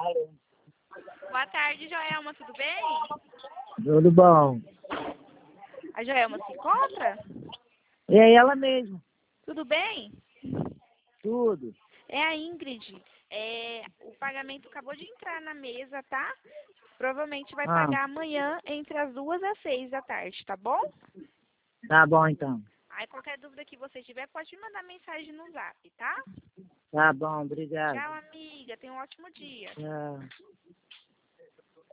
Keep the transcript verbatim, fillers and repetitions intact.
Alô. Boa tarde, Joelma, tudo bem? Tudo bom. A Joelma se encontra? É ela mesmo. Tudo bem? Tudo. É a Ingrid. É, o pagamento acabou de entrar na mesa, tá? Provavelmente vai Ah, pagar amanhã entre as duas às seis da tarde, tá bom? tá bom então. Aí qualquer dúvida que você tiver, pode me mandar mensagem no zap, tá? Tá bom, obrigado. Tchau, amiga. Tenha um ótimo dia. Tchau.